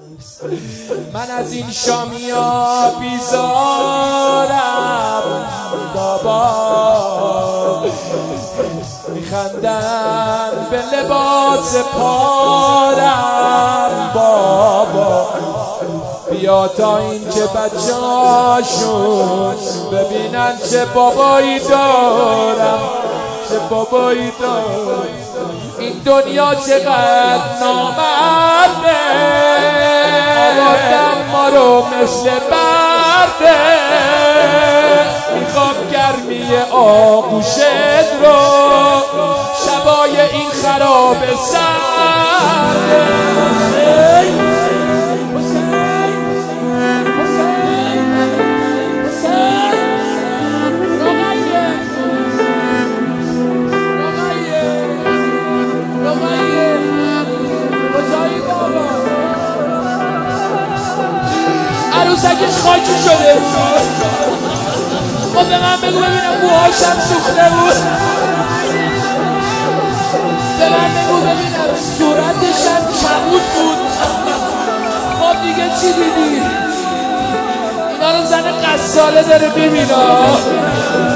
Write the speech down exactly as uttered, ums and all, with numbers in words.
من از این شامیا بیزارم بابا، میخندن به لباس پارم بابا. بیا تا این که بچه هاشون ببینن چه بابایی دارم، چه بابایی دارم. این دنیا چقدر نامرده، آوردن ما رو مثل برده. میخوام گرمی آغوشت رو شبای این خراب سرده. عروسکش خاکی شده بود. خب به من بگو ببینم موهاشم سوخته بود. به من بگو ببینم صورتشم کبود بود. خب دیگه چی دیدی؟ اینا رو زن قصاله داره ببینا.